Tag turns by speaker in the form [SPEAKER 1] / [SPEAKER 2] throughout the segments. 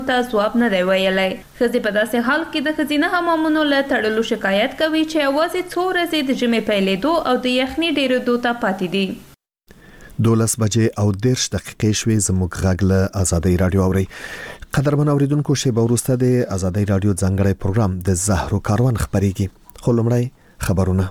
[SPEAKER 1] ته ځواب نه دی ویلی. ښځې په داسې حال کې د ښځینه حمامونو له تړلو شکایت کوي چې یوازې څو ورځې د ژمي پیلېدو او د یخنۍ ډېرېدو ته پاتې دي.
[SPEAKER 2] 12 بجې او 10 دقیقې شوې. زموږ غږ له آزادۍ رادیو اوري. قدرمن اوریدونکو، شیبه وروسته د آزادۍ رادیو ځانګړی پروګرام د زهرو کاروان خبرېږي. خو لومړی خبرونه.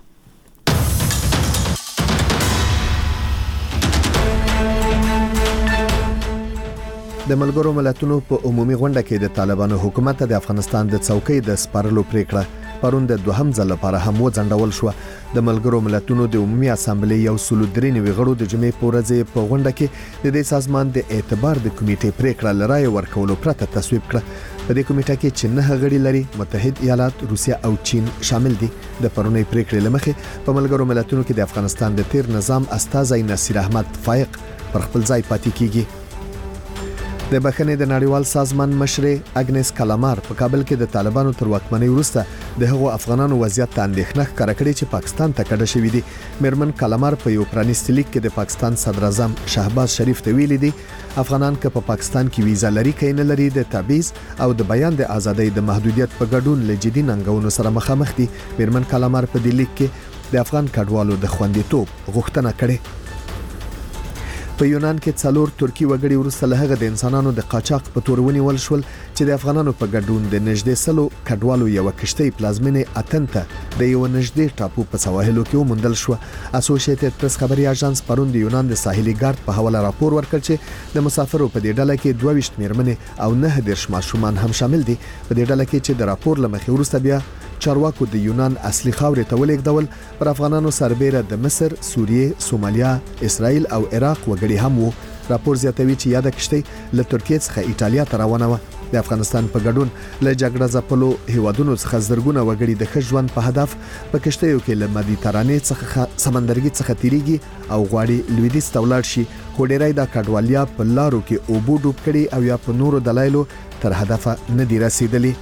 [SPEAKER 2] د ملګرو ملتونو په عمومي غونډه کې د طالبانو حکومت د افغانستان د څوکۍ د سپارلو پریکړه پرون د دوهم ځل لپاره هم وځنډول شو. د ملګرو ملتونو د عمومي اسامبلې یو 193 غړو د جمعې په ورځ په غونډه کې د دې سازمان د اعتبار د کمیټې پریکړه لرای ورکولو پرته تصویب کړه. په دې کمیټه کې چې 9 غړي لري، متحد ایالات، روسیه او چین شامل دي. د پرونی پریکړې لمخې په ملګرو ملتونو کې د افغانستان د تیر نظام استازی نصیر احمد فائق پر خپل ځای پاتې کیږي. د بخښنې د نړیوال سازمان مشرې اګنس کلامار په کابل کې د طالبانو تر واکمنۍ وروسته د هغو افغانانو وضعیت ته اندېښنه ښکاره کړې چې پاکستان ته کډه شوي دي. میرمن کلامار په یو پرانیستي لیک کې د پاکستان صدر اعظم شهباز شریف ته ویلي دي افغانان که په پاکستان کې ویزا لري که نه لري، د تبعیض او د بیان د ازادۍ د محدودیت په ګډون له جدي ننګونو سره مخامخ دي. میرمن کلامار په دې لیک کې د افغان کډوالو د خوندیتوب غوښتنه کړې. په یونان کې 4 ترکی وګړي ورسره له هغه د انسانانو د قاچاق په تور ونیول شول چې د افغانانو په ګډون د نږدې سلو کډوالو یو کشتۍ پلازمینې اتنته د یو نږدې ټاپو په سواحلو کې وموندل شو. اسوسییټډ پریس خبري اژانس پرون د یونان د ساحلي ګارد په حواله راپور ورکړ چې د مسافرو په دې ډله کې 22 میرمنې او 9 ماشومان هم شامل دي. په دې ډله کې چې د راپور لمخې وروسته بیا چارواکو د یونان اصلي خاورې ته ولېږدول، پر افغانانو سربېره د مصر، سوریه، سومالیا، اسرائیل او عراق وګړي هم وو. راپور زیاتوي چې یاده کشتۍ له ترکیې څخه ایټالیا ته روانه وه. د افغانستان په ګډون له جګړه ځپلو هیوادونو څخه زرګونه وګړي د ښه ژوند په هدف په کشتیو کې له مدیترانې څخه سمندرګي څخه تیریږي او غواړي لویدیځ ته ولاړ شي، خو ډېری دا کډوالیا په لارو کې اوبو ډوب کړي او یا په نورو دلایلو تر هدفه نه دي رسیدلي.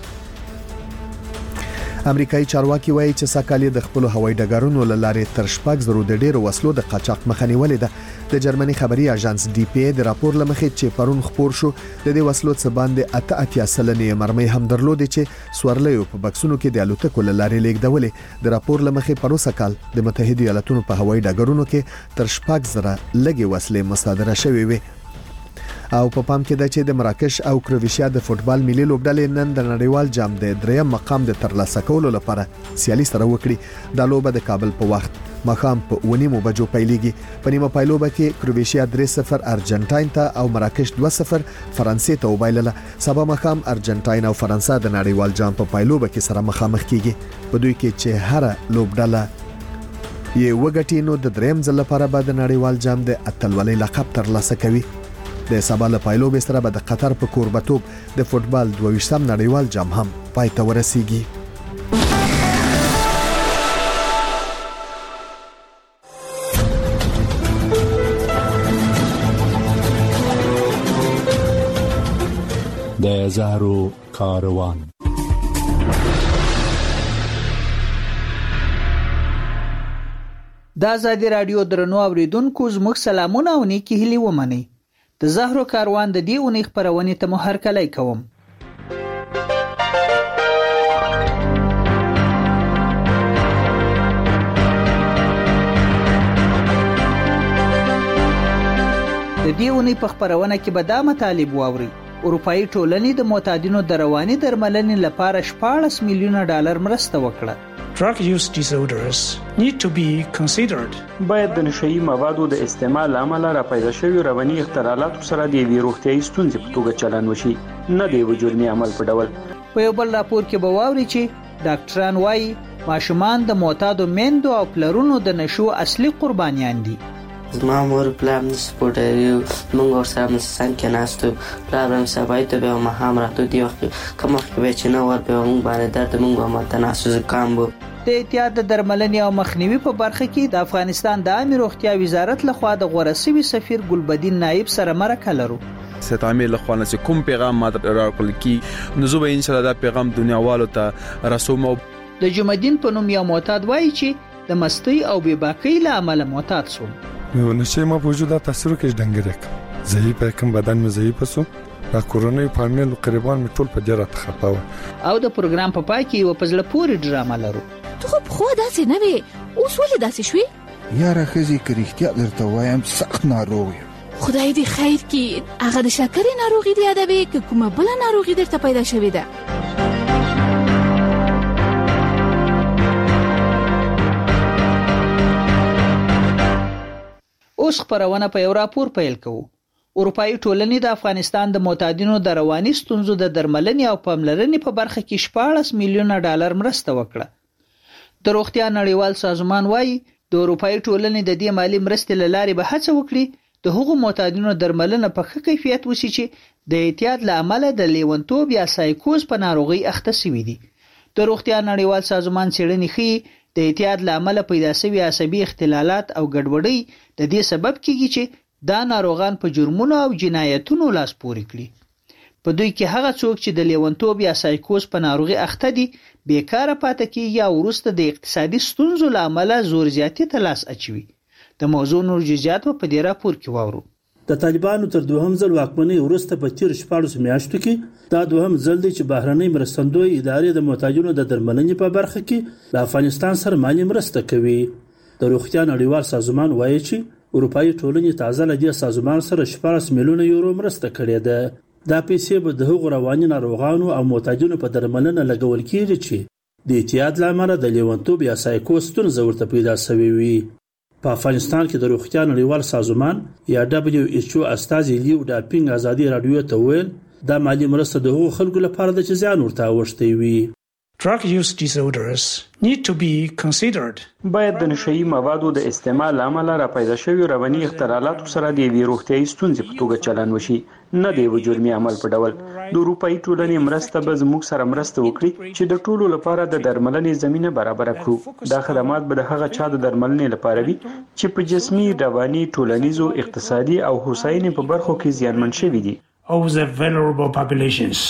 [SPEAKER 2] امریکایي چارواکي وایي چې ساکالي د خپل هوایي ډګرونو له لارې تر 600 د ډېرو وسلو د قاچاق مخه نیولې ده. د جرمني خبري اژانس ډي پی ای د راپور لمخې چې پرون خبر شو د دې وسلو څخه باندې 88 سلنې مرمۍ هم درلودې چې سورلیو په بکسونو کې د الوتکو له لارې لیږدولې. د راپور لمخې پروسه کال د متحده ایالاتونو په هوایي ډګرونو کې تر 6,000 لګي وسلې مصادره شوې وي. او په پام کې ده چې د مراکش او کروشیا د فوتبال ملي لوبډلې نن د نړیوال جام د 3م مقام د ترلاسه کولو لپاره سیالي سره وکړي. دا لوبه د کابل په وخت مخام په 9 بجو پیلېږي. په نیمه پایلوبه کې کروشیا 3-0 ارجنټاین ته او مراکش 2-0 فرانسې ته وبایلله. سبا مخام ارجنټاین او فرانسه د نړیوال جام په پایلوبه کې سره مخامخ کیږي. په دوی کې چې هر لوبډله یې وګټي نو د 3م ځل لپاره به د نړیوال جام د اتلولۍ لقب ترلاسه کوي. د سبا له پایلوبې سره به د قطر په کوربتوب د فوتبال 22م نړیوال جام هم پای ته ورسیږي.
[SPEAKER 3] د زهرو کاروان.
[SPEAKER 4] د آزادۍ رادیو درنو اوریدونکو، زموږ سلامونه او نیکی هیلې ومنئ. د زهرو کاروان د دې اونۍ خبرونه ته مو هرکلی کوم. د دې اونۍ په خبرونه کې به دا مطالب واوري: اروپאי ټولنې د معتادینو د رواني درملنې لپاره 14 میلیونه ډالر مرسته وکړه.
[SPEAKER 5] Drug use disorders need to be considered.
[SPEAKER 6] باید د نشئی موادو د استعمال عمل را پیدا شوی رواني اختلالاتو سره د ویروغتیايي ستونزې په توګه چلن وشي، نه دی جرمي عمل په ډول.
[SPEAKER 4] په یو بل راپور کې به واوري چې ډاکټران وایي ماشومان د معتادو میندو او پلرونو د نشو اصلي قربانیان دي.
[SPEAKER 7] زما مور پلار مې سپورټري موږ ورسره مسن کې ناستو، پلار مې سبای ته به ما هم راته دی وخت کوم وخت به چې نو ور به موږ باندې درد موږ ما تناسو زکام بو.
[SPEAKER 4] د احتیاط د درملنې او مخنیوي په برخه کې د افغانستان د عامه روغتیا وزارت لخوا د غورسوي سفیر ګلبدین نائب سره مرکه لرو.
[SPEAKER 8] ستعمل لخوا چې کوم پیغام ما راکول کی نو زه به ان شاء الله دا پیغام دنیاوالو ته رسوم.
[SPEAKER 4] د جمعدین په نوم یو معتاد وایي چې د مستی او بېباکۍ له امله معتاد شو.
[SPEAKER 9] نشه ما وجود تاثیر کې ډنګرک ضعیف کم بدن مې ضعیف شو، دا کورونی فامیل قریبان می ټول په جرات خپاوه.
[SPEAKER 4] او د پروګرام په پای کې یو پزله پوری ډرامه لرو.
[SPEAKER 10] ته خو خو داسې نه وې، اوس ولې داسې شوې؟
[SPEAKER 11] یاره خزي کریختیا درته وایم سخت ناروغ یم.
[SPEAKER 10] خدای دې خیر کړي. هغه د شکرې ناروغي دی یادوي که کومه بله ناروغي درته پیدا شوې ده؟
[SPEAKER 4] اوس خبرونه په یو راپور پیل کوو. اروپאי ټولنې د افغانستان د معتادینو د رواني ستونزو د درملنې او پاملرنې په برخه کې 14 میلیونه ډالر مرسته وکړه. د روغتیا نړیوال سازمان وايي د اروپאי ټولنې د دې مالی مرستې له لارې به هڅه وکړي د هغو معتادینو درملنه په ښه کیفیت وشي چې د اعتیاد له امله د لیونتوب یا سایکوز په ناروغي اخته شوي دي. د روغتیا نړیوال سازمان څېړنې ښيي د اعتیاد له امله پیدا شوي عصبي اختلالات او ګډوډۍ د دې سبب کیږي چې دا ناروغان په جرمونو او جنایتونو لاس پورې کړي. په دوی کې هغه څوک چې د لیونتوب یا سایکوز په ناروغي اخته دي بیکاره پاتې کیږي او وروسته د اقتصادي ستونزو له امله زور زیاتي ته لاس اچوي. د موضوع نور جزئیات په دې راپور کې واورو.
[SPEAKER 12] د طالبانو تر دوهم ځل واکمنۍ وروسته په تیر 14 میاشتو کې دا دوهم ځل دی چې بهرنۍ مرستندوی ادارې د معتادینو د درملنې په برخه کې د افغانستان سره مالی مرسته کوي. د روغتیا نړیوال سازمان وایي چې اروپאי ټولنې تازه له دې سازمان سره 14 میلیونه یورو مرسته کړې ده. دا پیسې به د هغو رواني ناروغانو او معتادینو په درملنه لګول کېږي چې د اعتیاد له امله د لیونتوب یا سایکوز ستونزه ورته پیدا شوې وي. په افغانستان کې د روغتیا نړیوال سازمان یا WHO استازي لیو ډاپینګ ازادي رادیو ته ویل دا مالی مرسته د هغو خلکو لپاره د چې ځان ورته اوښتی وي.
[SPEAKER 5] Drug use disorders need to be considered.
[SPEAKER 6] باید د نشئی موادو د استعمال عمله را پیدا شوی رواني اختلالات سره د ویروغتي ستونزې په توګه چلن وشي، نه دی و جرمي عمل په ډول. د اروپאי ټولنې مرسته به زموږ سره مرسته وکړي چې د ټولو لپاره د درملنې زمينه برابر کړو. دا خدمات به د هغه چا د درملنې لپاره وي چې په جسمي، رواني، ټولنیزو، اقتصادي او هوساینې په برخو کې زیانمن شوي دي.
[SPEAKER 5] Of the vulnerable populations.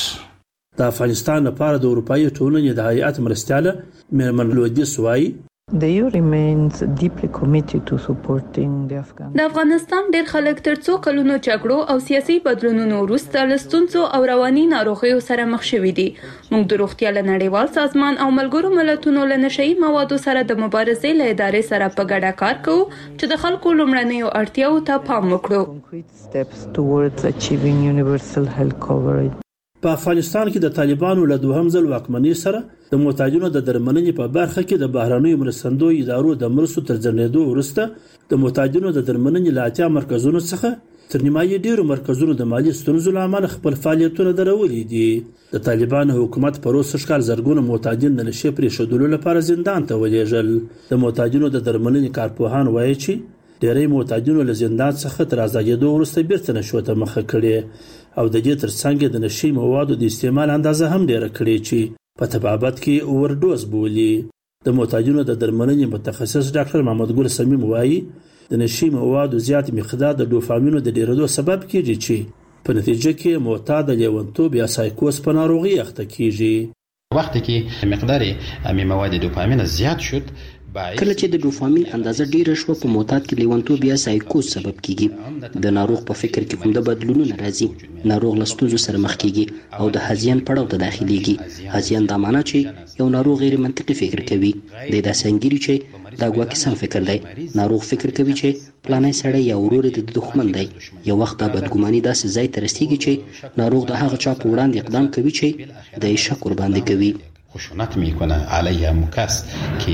[SPEAKER 12] د افغانستان لپاره د اروپאי ټولنې د هیئت مرستیاله میرمن لودیس وایي
[SPEAKER 13] The EU remains deeply committed to supporting the Afghan.
[SPEAKER 1] د افغانستان ډېر خلک تر څو کلونو جګړو او سیاسي بدلونونو وروسته له ستونزو او رواني ناروغیو سره مخ شوي دي. موږ د روغتیا له نړیوال سازمان او ملګرو ملتونو له نشئی موادو سره د مبارزې له ادارې سره په ګډه کار کوو چې د خلکو لومړنیو اړتیاوو ته پام وکړو.
[SPEAKER 13] Steps towards achieving universal health coverage.
[SPEAKER 12] په افغانستان کې د طالبانو له دوهم ځل واکمنۍ سره د معتادینو د درملنې په برخه کې د بهرنیو مرستندوی ادارو د مرستو تر ځنډېدو وروسته د معتادینو د درملنې له اتیا مرکزونو څخه تر نیمایي ډیرو مرکزونو د مالی ستونزو له امله خپل فعالیتونه درولي دي. د طالبانو حکومت په روسي ښکار زرګونه معتادین د نشې پرېښودلو لپاره زندان ته ولېږل. د معتادینو د درملنې کارپوهان وایي چې ډېری معتادینو له زندان څخه تر آزادېدو وروسته بیرته نشو ته مخه کړې او د دې ترڅنګ د نشي موادو د استعمال اندازه هم ډېره کړې چې په تبابت کې اوورډوز بولي. د معتادینو د درملنې متخصص ډاکټر محمد ګل سمیم وایي د نشي موادو زیات مقدار د ډوپامینو د ډېرېدو سبب کیږي چې په نتیجه کې معتاد د لیونتوب یا سایکوز په ناروغي اخته کیږي.
[SPEAKER 14] وقتی که مقدار مواد دوپامین زیاد شد
[SPEAKER 15] کله چې د ډوپامین اندازه ډیره شو په معتاد کې لیونتوب یا سایکوز سبب کیږي. د ناروغ په فکر کې کوم د بدلونونه راځي، ناروغ له ستونزو سره مخ کیږي او د هزیان پړاو ته داخليږي. هزیان دا معنی چې یو ناروغ غیر منطقي فکر کوي، د داسې انګیري چې دا ګواکې سم فکر دی. ناروغ فکر کوي چې پلانای سړی یا ورور د دښمن دی. یو وخت دا بدګماني داسې ځای ته رسیږي چې ناروغ د هغه چا په وړاندې اقدام کوي چې د شک ور باندې کوي.
[SPEAKER 14] خشونت میکنه علیه مکس که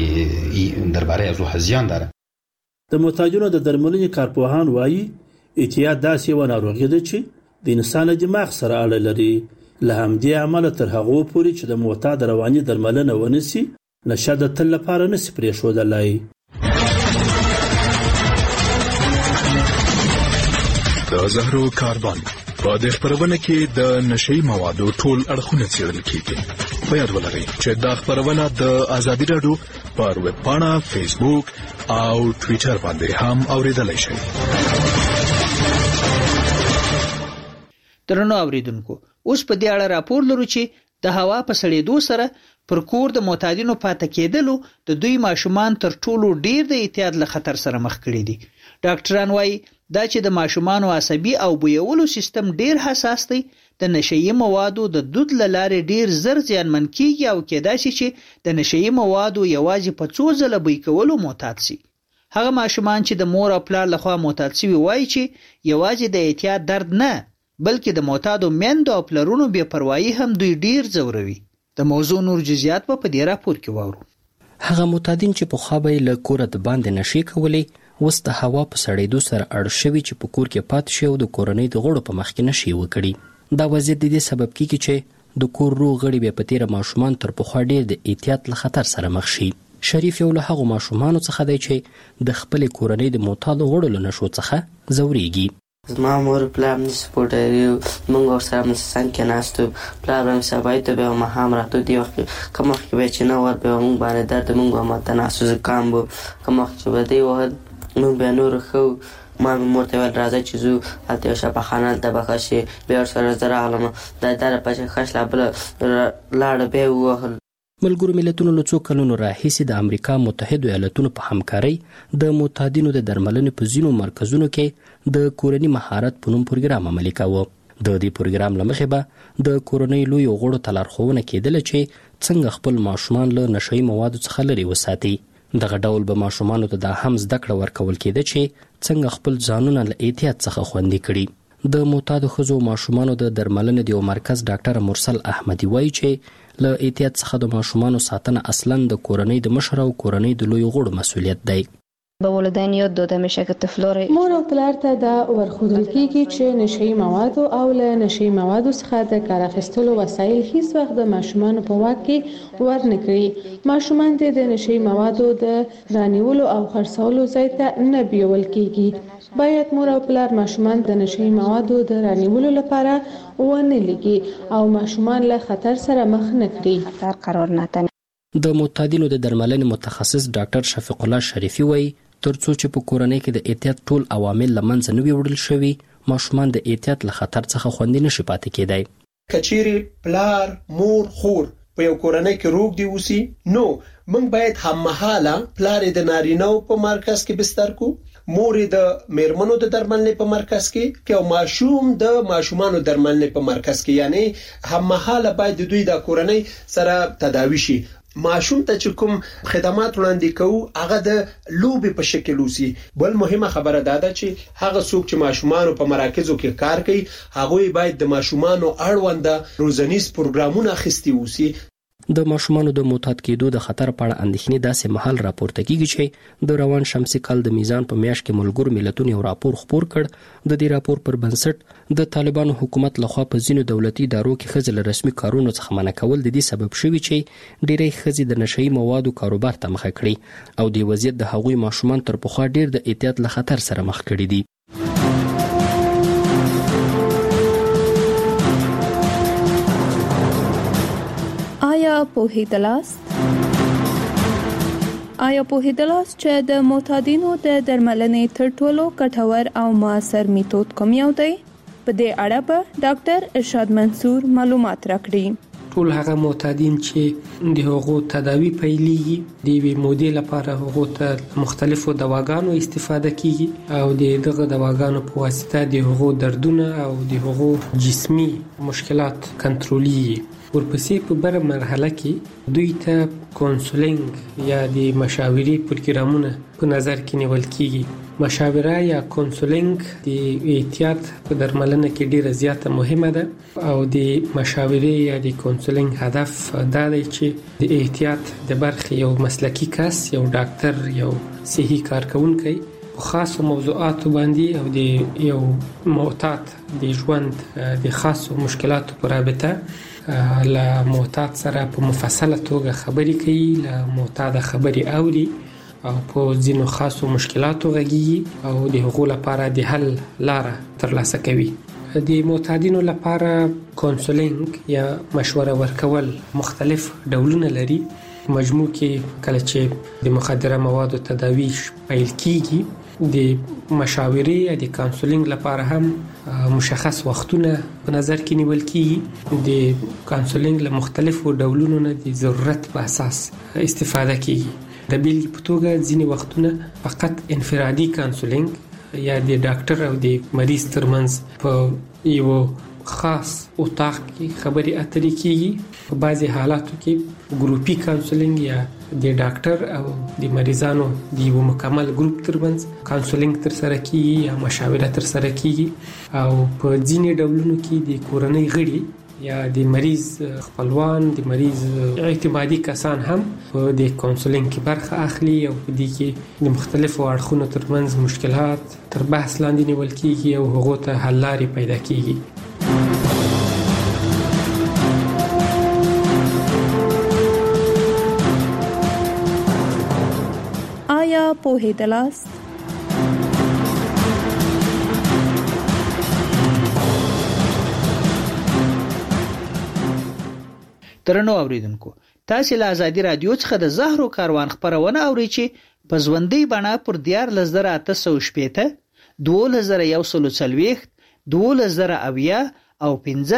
[SPEAKER 14] درباره از او هزیان داره.
[SPEAKER 12] د معتادینو د درملنې کارپوهان وایي اعتیاد داسې یوه ناروغي ده چې د انسان دماغ سره اړه لري. له همدې امله تر هغو پورې چې د معتاد رواني درملنه ونیسي نشه د تل لپاره نشي پرېښودلی.
[SPEAKER 16] د زهرو کاربن په دې خبرونه کې د نشئی موادو ټول اړخونه څېړل کیږي. په یاد ولرئ چې دا خبرونه د ازادي رادیو پر ویب پاڼه، فیسبوک او ټوئیټر باندې هم اوریدلای شئ.
[SPEAKER 4] درنو اوریدونکو، اوس په دې اړه راپور لرو چې د هوا په سړېدو سره پر کور د معتادینو پاتې کېدلو د دوی ماشومان تر ټولو ډیر د اعتیاد له خطر سره مخ کړي دي. ډاکټران وایي دا چې د ماشومانو عصبي او بویولو سیستم ډیر حساس دی، د نشئی موادو د دود لاره ډیر زر زیانمن کیږي او کېدای شي چې د نشئی موادو یوازې په څو ځله بوی کولو معتاد شي. هغه ماشومان چې د مور او پلار لخوا معتاد شوي وایي چې یوازې د اعتیاد درد نه بلکې د معتادو میندو او پلرونو بې پروایي هم دوی ډیر ځوروي. د موضوع نور جزئیات په دې راپور کې واورو.
[SPEAKER 15] هغه معتادین چې په خوا به له کوره د باندې نشي کولې اوس د هوا په سړېدو سره اړ شوي چې په کور کې پاتې شي او د کورنۍ د غړو په مخ کې نشي وکړي. دا وضعیت د دې سبب کیږي چې د کور روغ غړي بیا په تیره ماشومان تر پخوا ډېر د احتیاط له خطر سره مخ شي. شریف یو له هغو ماشومانو څخه دی چې د خپلې کورنۍ د معتادو غړو له نشو څخه ځورېږي.
[SPEAKER 7] زما مور پلار مې سپورټري موږ ورسره مې څنګ کې ناستو پلار به مې سبا ته به ماښام راتلو دې وخت که مخکې به چې نه ور به موږ باندې درد موږ به ماته ناستو زکام به که مخکې چې به دی وهل موږ بیا نور ښه ما مې مور ته ویل راځه چې ځو هلته یو شفاخانه هلته به ښه شي بیا ورسره زه راغلم دا دپه چې ښه شله بله لاړه بیا یې ووهل.
[SPEAKER 15] ملګرو ملتونو له څو کلونو راهیسې د امریکا متحدو ایالتونو په همکارۍ د معتادینو د درملنې په ځینو مرکزونو کې د کورني مهارت په نوم پروګرام عملي کاوه. د دې پروګرام له مخې به د کورنۍ لویو غړو ته لارښوونه کېدله چې څنګه خپل ماشومان له نشهیي موادو څخه لرې وساتي. دغه ډول به ماشومانو ته دا هم زده کړه ورکول کېده چې څنګه خپل ځانونه له احتیاط څخه خوندي کړي. د معتادو ښځو ماشومانو د درملنې د یو مرکز ډاکټر مرسل احمدي وایي چې له احتیاط څخه د ماشومانو ساتنه اصلا د کورنۍ د مشر او کورنۍ د لویو غړو مسؤلیت دی.
[SPEAKER 17] به والدین یاد داده میشه که طفلار
[SPEAKER 1] مور او پلار ته دا ورښودل کیږي چې نشهیي موادو او له نشهیي موادو څخه د کار اخیستلو وسایل هیڅ وخت د ماشومانو په واک کې ورنه کړي. ماشومان ته د نشهیي موادو د رانیولو او خرڅولو ځای ته نه بیول کیږي. باید مور او پلار ماشومان د نشهیي موادو د رانیولو لپاره ونه لګي او ماشومان له خطر سره مخ نه کړي.
[SPEAKER 17] خطر قرار نه تنه.
[SPEAKER 15] د معتادینو د درملنې متخصص ډاکټر شفیق الله شریفي وایي ترڅو چې په کورنۍ کې د احتیاط ټول عوامل له منځه نه وي وړل شوي ماشومان د احتیاط له خطر څخه خوندي نشي پاتې کېدای.
[SPEAKER 18] کچېرې پلار مور خور په یو کورنۍ کې روغ دی اوسي نو موږ باید هممهاله پلار د نارینه‌و په مرکز کې بستر کو مور د میرمنو د درملنې په مرکز کې او ماشوم د ماشومانو درملنې په مرکز کې یعنی هممهاله باید دوی د کورنۍ سره تداوي شي. ماشوم ته چې کوم خدمات وړاندې کوو هغه د لوبې په شکل وسی. بل مهمه خبره دا ده چې هغه څوک چې ماشومانو په مراکزو کې کار کوي هغه باید د ماشومانو اړوند روزنیز پروګرامونه اخیستي وسی.
[SPEAKER 15] د ماشومانو د معتاد کېدو د خطر په اړه اندېښنې داسې مهال راپورته کیږي چې د روان شمسي کال د میزان په میاشت کې ملګرو ملتونو یو راپور خپور کړ. د دې راپور پر بنسټ د طالبانو حکومت لخوا په ځینو دولتي ادارو کې ښځې له رسمي کارونو څخه منع کول د دې سبب شوي چې ډېری ښځې د نشهیي موادو کاروبار ته مخه کړي او دې وضعیت د هغوی ماشومان تر پخوا ډېر د احتیاط له خطر سره مخ کړي دي.
[SPEAKER 1] آیا پوهیدلاست چې د معتادینو د درملنې تر ټولو ګټور او موثر میتود کوم یو دی؟ په دې اړه به ډاکټر ارشاد منصور معلومات راکړي.
[SPEAKER 19] ټول هغه معتادین چې د هغو تداوی پیلېږي د یوې مودې لپاره هغو ته مختلفو دواګانو استفاده کیږي او دغه دواګانو په واسطه د هغو دردونه او د هغو جسمي مشکلات کنټرولېږي. ورپسې په بره مرحله کې دوی ته کونسلینګ یا د مشاورې پروګرامونه په نظر کې نیول کیږي. مشاوره یا کونسلینګ د احتیاط په درملنه کې ډیره زیاته مهمه ده او د مشاورې یا د کونسلینګ هدف دا دی چې د احتیاط د برخې یو مسلکی کس یو ډاکټر یو صحي کارکونکی په خاصو موضوعاتو باندې او د یو معتاد د ژوند د خاصو مشکلاتو په رابطه له معتاد سره په مفصله توګه خبرې کوي، له معتاد خبرې اوري او په ځینو خاصو مشکلاتو غږیږي او د هغو لپاره د حل لاره ترلاسه کوي. د معتادینو لپاره کونسلینګ یا مشوره ورکول مختلف ډولونه لري. مجموع کې کله چې د مخدره موادو تداوی پیل کیږي د مشاورې یا د کونسلینګ لپاره هم مشخص وختونه په نظر کې نیول کیږي. د کونسلینګ له مختلفو ډولونو نه د ضرورت په اساس استفاده کیږي. د بیلګې په توګه ځینې وختونه فقط انفرادي کونسلینګ یا د ډاکټر او د مریض ترمنځ په یو خاص اتاق کې خبري اترې کیږي. په بعضي حالاتو کې ګروپي کانسلینګ یا د ډاکټر او د مریضانو د یو مکمل ګروپ ترمنځ کانسلینګ تر سره کیږي یا مشاوره تر سره کیږي. او په ځینې ډولونو کې د کورنۍ غړي یا د مریض خپلوان د مریض اعتمادي کسان هم په د کانسلینګ کې برخه اخلي او په دې کې د مختلفو اړخونو ترمنځ مشکلات تر بحث لاندې نیول کیږي او هغه ته حل لارې پیدا کیږي.
[SPEAKER 1] آیا پوهیدلاست؟
[SPEAKER 4] درنو اوریدونکو، تاسو له ازادي رادیو څخه د زهرو کاروان خبرونه اورئ چې په ژوندۍ بڼه پر 14880 2140 12000 او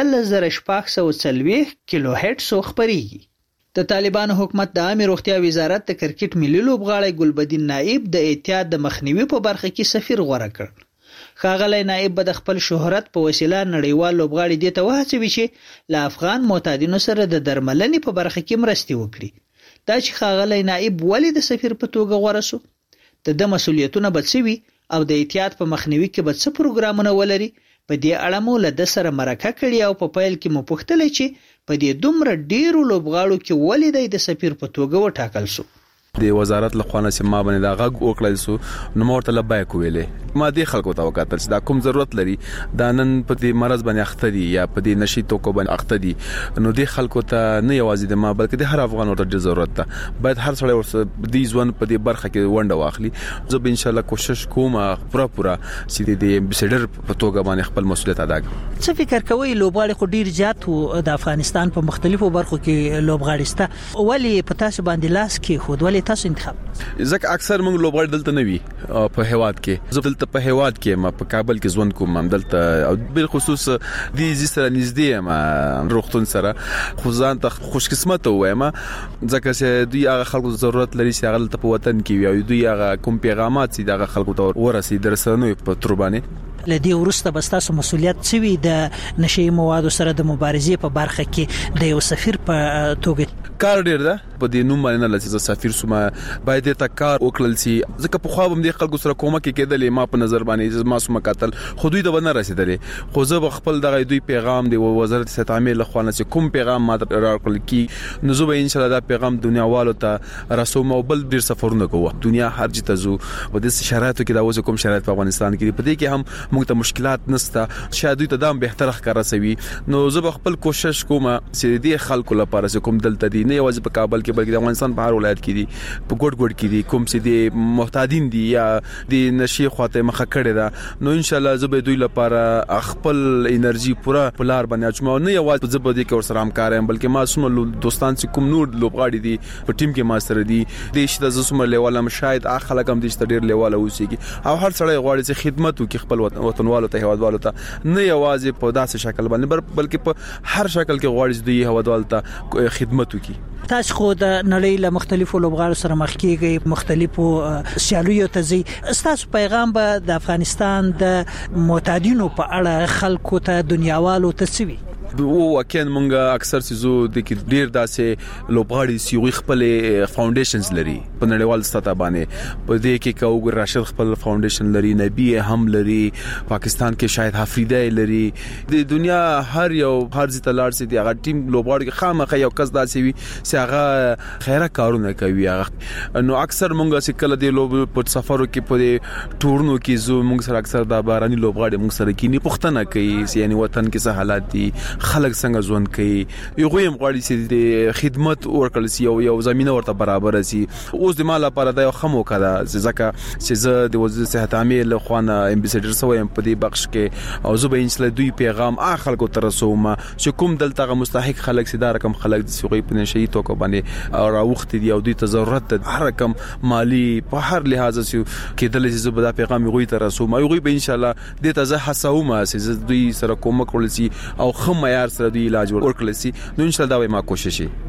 [SPEAKER 4] 15640 کیلو هرتز خبريږي. د طالبانو حکومت د عامه روغتیا وزارت د کرکټ ملي لوبغاړی ګلبدین نائب د احتیاط د مخنیوي په برخه کې سفیر غوړه کړ. ښاغلی نائب به د خپل شهرت په وسیله نړیوال لوبغاړي دې ته وهڅوي چې له افغان معتادینو سره د درملنې په برخه کې مرستې وکړي. دا چې ښاغلی نائب ولې د سفیر په توګه غوره شو، د مسؤلیتونه به څه وي او د احتیاط په مخنیوي کې به څه پروګرامونه ولري، په دې اړه مو له د سره مرکه کړې او په پیل کې مو پوښتل چې په دې دومره ډیرو لوبغاړو کې ولې د سفیر په توګه وټاکل شو.
[SPEAKER 8] د وزارت له خوا نه چې ما باندې دا غږ وکړل سو نو مورته لبیک ویلې ما دې خلکو ته وکړل چې دا کوم ضرورت لري دا نن په دې مرز باندې اخته دي یا په دې نشي توکو باندې اخته دي نو دې خلکو ته نه یوازې د ما بلکې د هر افغان ورته ضرورت ده باید هر سړی ورسره دې ځوان په دې برخه کې ونډه واخلي. زه به ان شاء الله کوشش کوم پوره چې د امبیسډر په توګه باندې خپل مسؤلیت ادا کړم.
[SPEAKER 4] څه فکر کوئ لوبغاړي خو ډیر زیات د افغانستان په مختلفو برخو کې لوبغاړي سته، ولی په تاسو باندې لاس کې خود ولی تاسو انتخاب
[SPEAKER 8] ځکه اکثر موږ لوبغاړي دلته نه وي په هواد کې، زه دلته په هواد کې ما په کابل کې ژوند کوم دلته او بل خصوص د سره نږدې ما روغتون سره خو ځان ته خوش قسمت وایم ځکه چې دوی هغه خلکو ضرورت لري چې هغه دلته په وطن کې وي او دوی هغه کوم پیغامات چې دغه خلکو ته ورسي درسنوي په تربانه
[SPEAKER 4] لدی ورسته بستاسو مسؤلیت سوي د نشي موادو سره د مبارزې په برخه کې د یو سفیر په توګه
[SPEAKER 8] کار ډیر ده په دې نوم باندې نه لسی سفیر سوما باید ته کار وکړل سي ځکه په خو هم د خلکو سره کومه کې کېدل ما په نظر باندې ما سوما قتل خو دوی ته ونه رسیدلې خو زه خپل دغه دوی پیغام دی وزارت ستعمیر له خوانه چې کوم پیغام ما راکړل کی نو زه به ان شاء الله دا پیغام دنیا والو ته رسوم او بل ډیر سفرونه کوه دنیا هر جته زو په دې شرایطو کې دا اوس کوم شرایط په افغانستان کې په دې کې هم موږ ته مشکلات نسته شاید دوی ته دام بهتر ښکارا سوي نو زه خپل کوشش کوم چې دې خلکو لپاره کوم دلته دي نه یوازې په کابل کې بلکې د افغانستان په هر ولایت کې دي په ګډ کې دي کوم چې دي محتاجین دي یا د نشي خواته مخه کړي دا نو ان شاء الله زه به دوی لپاره خپل انرژي پورا پلار باندې اچوم نه یوازې زه به دې کې ورسره هم کارم بلکې ما سم دوستان چې کوم نور لوبغاړي دي په ټیم کې ما سره دي د شته ز سم لیول هم شاید اخلاق هم دې ډیر لیول اوسېږي او هر سړی غواړي چې خدمت وکړي خپل وطنوالو ته هوادوالو ته نه یوازې په داسې شکل باندې بلکې په هر شکل کې غواړي چې دوی هوادوالو ته خدمت وکړي.
[SPEAKER 4] تاسو خو د نړۍ له مختلفو لوبغاړو سره مخ کیږئ مختلفو سیالیو ته ځي تاسو پیغام به د افغانستان د معتادینو په اړه خلکو ته دنیاوالو ته سوي
[SPEAKER 8] واقعا مونږه اکثر سيزو د کې ډیر داسې لوبغاړي سیوي خپل فاونډیشنز لري په نړیوال سطح باندې په دې کې کوګ راشد خپل فاونډیشن لري نبی هم لري پاکستان کې شاید حفریده لري د دنیا هر یو هر ځای تلار سي دی هغه ټیم لوبغاړي خامخا یو کس داسې وي چې هغه خیره کارونه کوي هغه نو اکثر مونږه چې کله د لوب په سفرو کې په ټورنو کې زو مونږ سره اکثر د باراني لوبغاړي مونږ سره کې نه پښتنه کوي یعنی وطن کې څه حالات دي خلک څنګه ژوند کوي یو غویم غواړي چې د خدمت ورکړل سي یو زمينه ورته برابر سي اوس د مال لپاره د خمو کړه ځکه چې زه د وزارت صحت عامه له خوانه امبیسډر سویم په دې بخش کې او زه به انشاء دوی پیغام خلکو ته رسوم چې کوم دلته مستحق خلک سي دا رقم خلک د سوغي په نشي توکو باندې او راوخت دي او دوی ته ضرورت ده هر رقم مالی په هر لحاظ سي کېدل چې زه به دا پیغام غوي ته رسوم او غوي به ان شاء الله د ته زه حسوم چې دوی سره کوم کول سي او خم معیار سره د علاج ورکړل سي نو ان شاء الله دا ما کوشش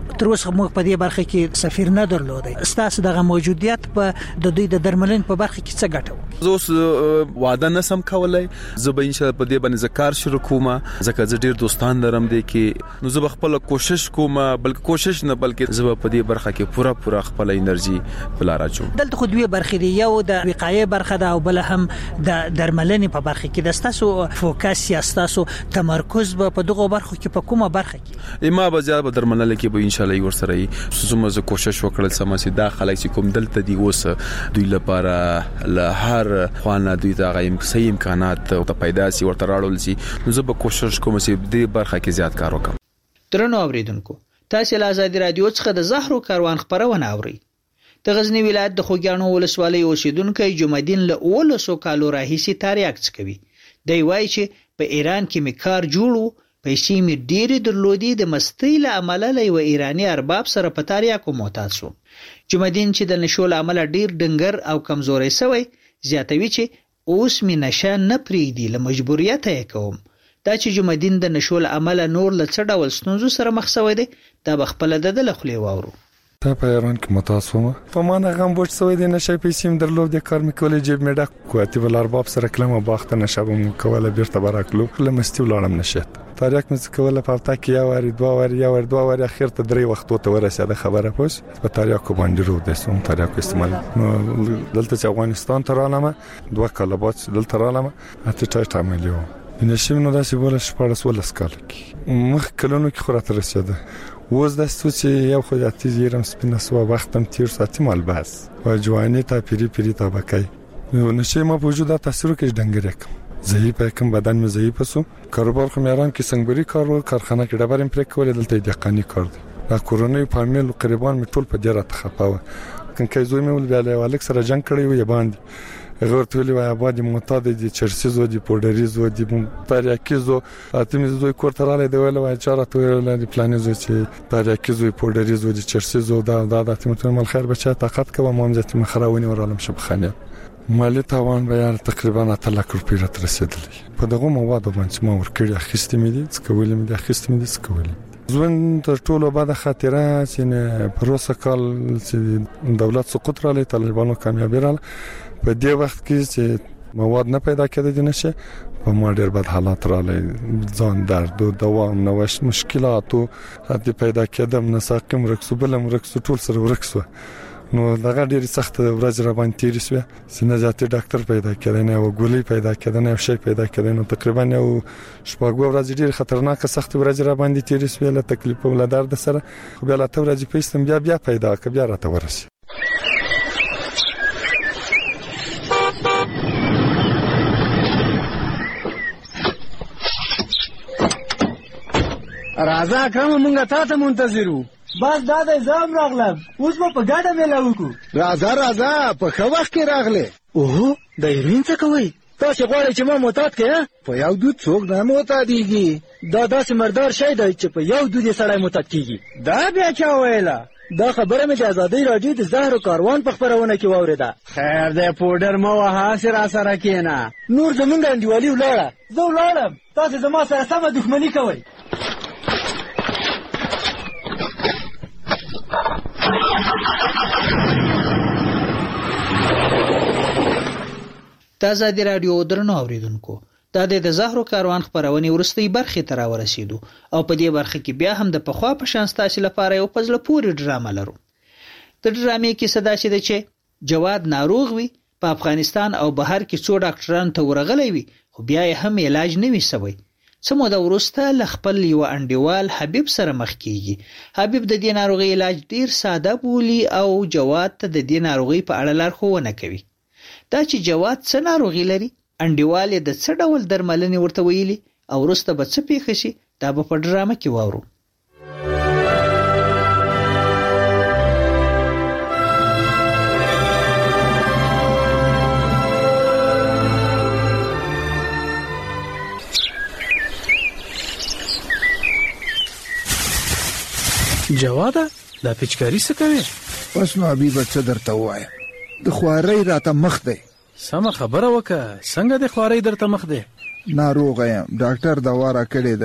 [SPEAKER 4] تر اوسه موږ په دې برخه کې سفیر نه درلودی. ستاسو دغه موجودیت په د دوی د درملنې په برخه کې څه ګټه وکړه؟
[SPEAKER 8] زه اوس وعده نسم کولای، زه به ان شاء الله په دې باندې ذکر شروع کوم، ځکه زه ډیر دوستان لرم دي کې، نو زه خپل کوشش کوم، بلکې کوشش نه بلکې زه په دې برخه کې پورا خپل انرژي بلاره چوم.
[SPEAKER 4] دلته خو دوی برخه دی، یو د وقایې برخه ده او بل هم د درملنې په برخه کې. د تاسو فوکس یا تاسو تمرکز په دغه برخو کې په کومه برخه کې؟
[SPEAKER 8] ما به زیات په درملنه کې به ان شاء الله ورسره یې زه کوشش وکړل سم چې دا خلک چې کوم دلته دی اوس دوی لپاره له هر خوانه دوی ته غیم صحیح امکانات ته پیدا سي ورته راړول سي، نو زه به کوشش کوم چې دې برخه کې زیات کار وکړم.
[SPEAKER 4] درنو اوریدونکو، تاسو له آزادي رادیو څخه د زهرو کاروان خبرونه اورئ. د غزنی ولایت د خوګیانو ولسوالۍ اوسیدونکو جمعدین له 1900 کالو راهیسي تاریاک څکوي. دی وایي چې په ایران کې می کار جوړو، پیسې می ډېرې درلودي، د مستی له عمله له یو ایرانی ارباب سره په تاریاکو معتاد شو. جمعدین چې د نشو له عمله ډېر ډنګر او کمزوري شوی، زیاتوي چې اوس می نشه نه پریږدي، له مجبوریت یې کوم. دا چې جمعدین د نشو له عمله نور له څه ډول ستونزو سره مخ شوی دی، دا به خپله د خولې واورو.
[SPEAKER 9] تا په ایران کې متاسفم په مانه غم بوج سوی دی، نشه پیسې م درلود، کار مې کولې، جیب مې ډک کواتي بل ارباب سره کلمه باخته نشه به م کوله، بیرته براکلو لمستی ولاړم نشت. تاریخ مې کوله په هفته کې یو واری دوه واری اخر ته 3 وختو ته ورسېده خبره پوس په تاریخ باندې رو د سوم تاریخ استعمال. نو دلته چې افغانستان ته رالم 2 کاله بعد دلته رالم اته ټایټ عملیو نشم نو داسې بوله شپارس ولس کال کې مخ کلونو کې خورات رسېده. وز د سوچ یو خو یاتي زیرم سپینه سو وختم تیر ساتي مال بس و جوانی تا پیری تا بکای نو نشه ما وجود تاثیر کې ډنګر ضعیف کم بدن مې ضعیف سو. کاروبار خو میران کې څنګهري کارو کارخانه کې ډبر امپر کول دلته دقانی کار دی. دا کورونی فامیل قریبان می ټول په جره تخپاوه کنه زوی مې ول بیا له الک سره جنگ کړی و باندې غورتولی و آبادی معتاد دی چرسیزو دی پودریزو دی تاریکیزو اتمیزو کورتراله دی ولا و چاره تو دی پلانیزو چې تاریکیزو پودریزو دی چرسیزو دا اتمیتون مال خیر بچا طاقت کوم مامزت مخراونی ورالم شبخانه مالی تاوان به تقریبا 8 لک روپۍ را رسیدلی. په دغه موادو باندې ما ورکړی اخیستې مې دي څکولې مې دي اخیستې مې دي څکولې. ځوان تر ټولو بعد خاطره چې پروسه کال چې دولت سقوط را لې طالبانو کامیابی را په دې وخت کې چې مواد نه پیدا کېده دي نشه په ما ډېر بد حالات را لې ځان درد او دوام نوښت مشکلات او حد پیدا کېدم نه ساقم رکسو بلم رکسو ټول سره ورکسو. نو دغه ډېر سخت ورځ را باندې تیر شو سینه ذاتي ډاکټر پیدا کړی نه او ګولۍ پیدا کړی نه شي پیدا کړی نو تقریبا یو شپږ ورځې ډېر خطرناک سخت ورځ را باندې تیر شو له تکلیف او له درد سره بیا لا ته ورځې پیستم بیا پیدا ک بیا راته ورسې.
[SPEAKER 20] راځه اکرم مونږه تاسو منتظرو.
[SPEAKER 21] بس دا د زام راغلم اوس په ګاډه مې لاوکو.
[SPEAKER 20] راځه په خو وخت کې راغله.
[SPEAKER 21] اوه د یمین څه کوي؟
[SPEAKER 20] تاسو غواړئ چې ما معتاد کړم؟ په یو دود څوک نه معتادیږي.
[SPEAKER 21] دا داسې مردار شی دی چې په یو دود سړی معتاد کیږي.
[SPEAKER 20] دا بیا چا ویله؟
[SPEAKER 21] دا خبره مې د آزادۍ راډیو د زهرو کاروان په خبرونه کې واورېده.
[SPEAKER 20] خیر دی پودر مو وهاسې را سره کېنه.
[SPEAKER 21] نور زمونږ انډیوالي ولاړه. زه ولاړم تاسو زما سره سمه دښمني کوئ.
[SPEAKER 4] د آزادي رادیو درنو اوریدونکو دا د زهرو کاروان خبرونه ورستۍ برخه ته راورسېدو او په دې برخه کې بیا هم د پخوا په شان ستاسو لپاره یو پزله پوری ډرامه لرو. د ډرامې کې صدا شي چې جواد ناروغ وي په افغانستان او بهر کې څو ډاکټران ته ورغلي وي خو بیا یې هم علاج نه وي سوی. څه موده وروسته له خپل یو انډیوال حبیب سره مخ کیږي. حبیب د دې ناروغي علاج ډیر ساده بولي او جواد ته د دې ناروغي په اړه لارښوونه کوي. دا چې جواد څه ناروغي لري انډیوال د څه ډول درملنې ورته ویلي او وروسته به څه پیښ شي دا به په ډرامه کې واورو.
[SPEAKER 21] جواده دا پچکاری څه کوي؟
[SPEAKER 11] پس نو حبیب څه درته وایم د خوارۍ راته مخ دی.
[SPEAKER 21] سم خبره وکړه څنګه د خوارۍ درته مخ دی؟
[SPEAKER 11] ناروغ یم ډاکټر دوا را کړې ده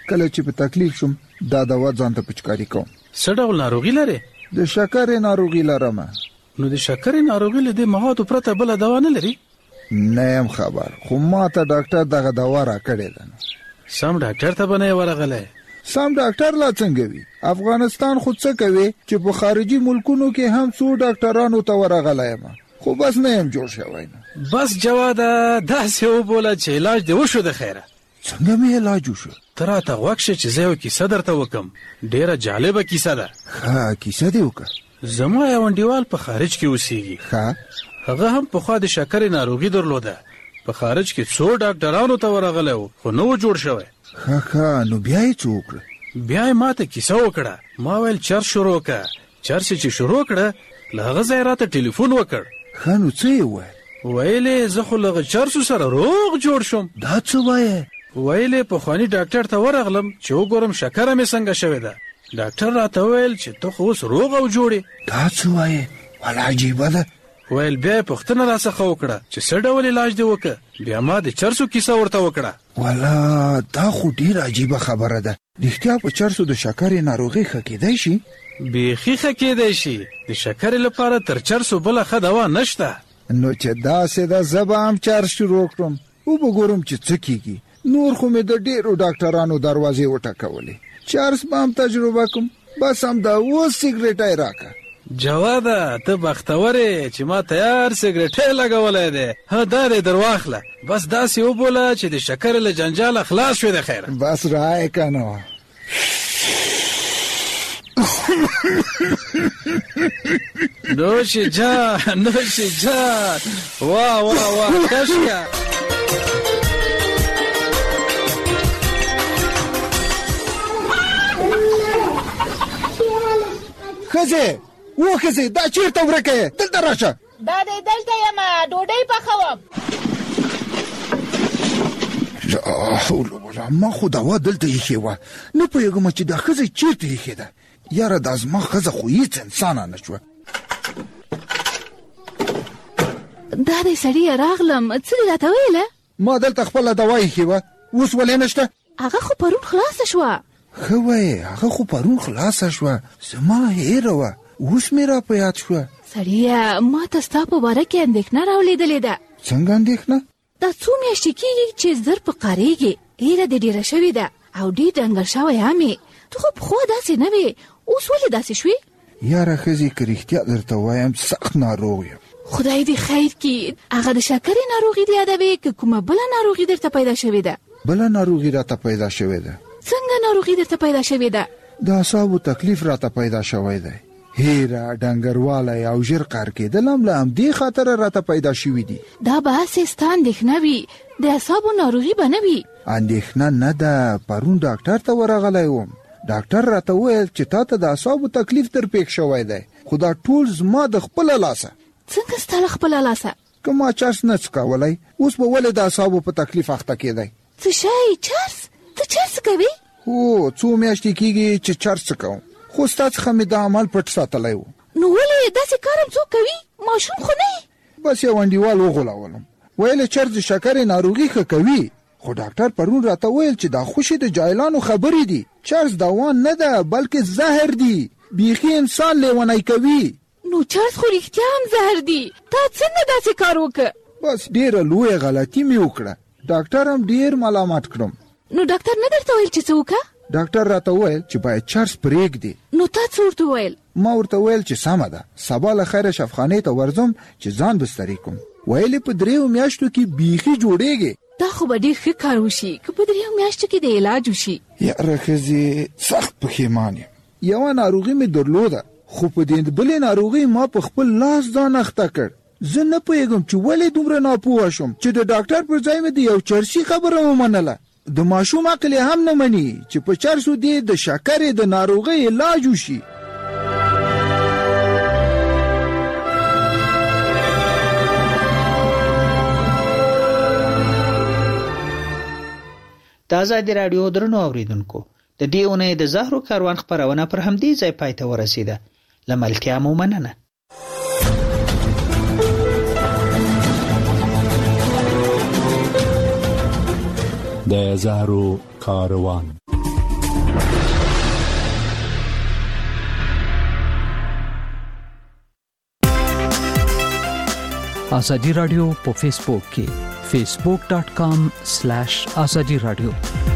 [SPEAKER 11] کله چې په تکلیف شم دا دوا ځان ته پچکاری کوم.
[SPEAKER 2] څه ډول ناروغي لري؟
[SPEAKER 11] د شکرې ناروغي لرم.
[SPEAKER 2] نو د شکرې ناروغي له دې موادو پرته بل دوا نه لري؟
[SPEAKER 11] نه يم خبر، خو ما ته ډاکټر دغه دوا را کړې ده.
[SPEAKER 2] سم ډاکټر ته بنه ورغله.
[SPEAKER 11] سم ډاکټر لا څنګه وي؟ افغانستان خود څه کوي چې په خارجي ملکونو کې هم څو ډاکټرانو ته ورغله یم، خو بس نه يم جوړ شوی.
[SPEAKER 2] بس جواد داسې وبوله چې علاج دی وشو د خیره.
[SPEAKER 11] څنګه می علاج وشو؟
[SPEAKER 2] ترا ته وښه چې زه یو کیسه درته وکم، ډیره جالبه کیسه ده.
[SPEAKER 11] ها کیسه دی وکړه.
[SPEAKER 2] زما یو انډیوال په خارج کې اوسېږي. هغه هم په خوا د شکرې ناروغي درلوده. په خارج کې څو ډاکټرانو ته ورغله خو نو جوړ شوی.
[SPEAKER 11] ها نو بیا یې څه وکړه؟
[SPEAKER 2] بیا یې ماته کیسه وکړه. ما ویل چرس شروع کړه. چرس چې شروع کړه له هغه ځای راته ټلیفون وکړ.
[SPEAKER 11] ښه نو څه یې وویل؟
[SPEAKER 2] ویلې زه خو له هغه چرسو سره روغ جوړ شوم.
[SPEAKER 11] دا څه وایې؟
[SPEAKER 2] ویلې پخواني ډاکټر ته ورغلم چې وګورم شکره مې څنګه شوې ده. ډاکټر راته ویل چې ته خو اوس روغ او جوړې.
[SPEAKER 11] دا څه وایې؟ ولا عجیبه ده.
[SPEAKER 2] ویل بیا پوښتنه راڅخه وکړه چې څه ډول علاج دی وکړه. بیا ما د چرسو کیسه ورته وکړه.
[SPEAKER 11] ولا دا خو ډیره عجیبه خبره ده. رښتیا په چرسو د شکرې ناروغي ښه کېدای شي؟
[SPEAKER 2] بیخي ښه کېدای شي. د شکرې لپاره تر چرسو بله ښه دوا نشته.
[SPEAKER 11] نو چې داسې ده زه به هم چرس شروع کړم، وبګورم چې څه کېږي. نور خو مې د ډیرو ډاکټرانو دروازې وټکولې، چرس به هم تجربه کوم. بس هم دا اوس سیګریټ یې راکړه.
[SPEAKER 2] جواده ته بختوره چې ما تیار سیګریټ لګولای دی. ها دا دې درواخله. بس داسې وبوله چې د شکر له جنجال خلاص شوی د خیره.
[SPEAKER 11] بس راي کنه.
[SPEAKER 2] نوش جان واه واه واه کشکا.
[SPEAKER 11] خزه وخزه دا چیرته ورکه؟ دلته راشه.
[SPEAKER 10] دا دلته یم ډوډۍ پخوم.
[SPEAKER 11] ما خو دوا دلته یې خېوه، نه پوهېږم چې دا ښځه چیرته یې خېده. یاره دا زما ښځه خو هېڅ انسانه نه شوه.
[SPEAKER 10] دا دی سړي راغلم، څه دې راته ویله؟
[SPEAKER 11] ما دلته خپله دوا یې خېوه، اوس ولې نشته؟
[SPEAKER 10] هغه خو پرون خلاصه شوه.
[SPEAKER 11] ښه وایې، هغه خو پرون خلاصه شوه، زما هېره وه، اوس مې را په یاد شوه.
[SPEAKER 10] سړیه ما ته ستا په باره کې اندېښنه راولېدلې ده.
[SPEAKER 11] څنګه اندېښنه؟
[SPEAKER 10] دا څو میاشتې کېږي چې زر په قارېږي، هیره دې ډېره شوې ده او ډېر ډنګر شوی هم یې. ته خو پخوا داسې نه وې، اوس ولې داسې شوې؟
[SPEAKER 11] یاره ښځې که رښتیا درته وایم سخت ناروغ یم.
[SPEAKER 10] خدای دې خیر کړي. هغه د شکرې ناروغي دې یادوې که کومه بله ناروغي درته پیدا شوې ده؟
[SPEAKER 11] بله ناروغي راته پیدا شوې ده.
[SPEAKER 10] څنګه ناروغي درته پیدا شوې ده؟
[SPEAKER 11] د اعصابو تکلیف راته پیدا شوی دی. هیره، ډنګروالی او ژر قهر کېدل هم له همدې خاطره راته پیدا شوي دي.
[SPEAKER 10] دا به هسې ستا اندېښنه وي، د اعصابو ناروغي به نه وي.
[SPEAKER 11] اندېښنه نه ده، پرون ډاکټر ته ورغلی وم. ډاکټر راته وویل چې تا ته د اعصابو تکلیف در پیښ شوی دی، خو دا ټول زما د خپله لاسه.
[SPEAKER 10] څنګه ستا له خپله لاسه؟
[SPEAKER 11] که ما چرس نه څکولی، اوس به ولې د اعصابو په تکلیف اخته کېدی؟
[SPEAKER 10] څه شی؟ چرس؟ ته چرس کوې؟
[SPEAKER 11] هو، څو میاشتې کېږي چې چرس څکوم، خو ستا څخه مې دا عمل پټ ساتلی و.
[SPEAKER 10] نو ولې داسې کار هم څوک کوي؟ ماشوم خو نه یې؟
[SPEAKER 11] بس یو انډیوال وغولولم، ویل چرس د شکرې ناروغي ښه کوي، خو ډاکټر پرون راته ویل چې دا خوشې د جاهلانو خبرې دي. چرس دوا نه ده بلکې زهر دی، بیخي انسان لیونی کوي.
[SPEAKER 10] نو چرس خو رښتیا هم زهر دی، تا څنګه داسې کار وکړه؟
[SPEAKER 11] بس ډېره لویه غلطي مې وکړه، ډاکټر هم ډېر ملامت کړم.
[SPEAKER 10] نو ډاکټر نه درته ویل چې څه وکړه؟
[SPEAKER 11] ډاکټر راته ویل چې باید چرس پرېږدي.
[SPEAKER 10] نو تا څه ورته ویل؟
[SPEAKER 11] ما ورته ویل چې سمه ده، سبا له خیره شفخانې ته ورځم چې ځان بستري کوم. ویلې په 3 میاشتو کې بیخي جوړېږي.
[SPEAKER 10] دا خو به ډېر ښه کار وشي که په 3 میاشتو کې د علاج وشي.
[SPEAKER 11] یاره ښځې سخت پښیمان یم. یوه ناروغي مې درلوده، خو په دې بلې ناروغي ما په خپل لاس ځان اخته کړ. زه نه پوهېږم چې ولې دومره ناپوه شم چې د ډاکټر پر ځای مې د یو چرسي خبره ومنله. د ماشوم عقل هم نه مني چې په چرسو دې د شکرې د ناروغۍ علاج وشي.
[SPEAKER 4] د آزادي راډیو درنو اوریدونکو، د دې اونۍ د زهرو کاروان خپرونه پر همدې ځای پای ته ورسیده. له ملتیا مو مننه.
[SPEAKER 3] د زهرو کاروان
[SPEAKER 6] ازادي رادیو په فیسبوک کې facebook.com/azadi radio